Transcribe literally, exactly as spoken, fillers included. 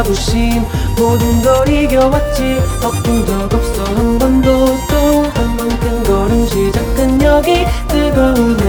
자부심 모든 걸 이겨왔지. 걱정 적 없어 한 번도. 또 한 번 큰 걸음 시작은 여기. 뜨거운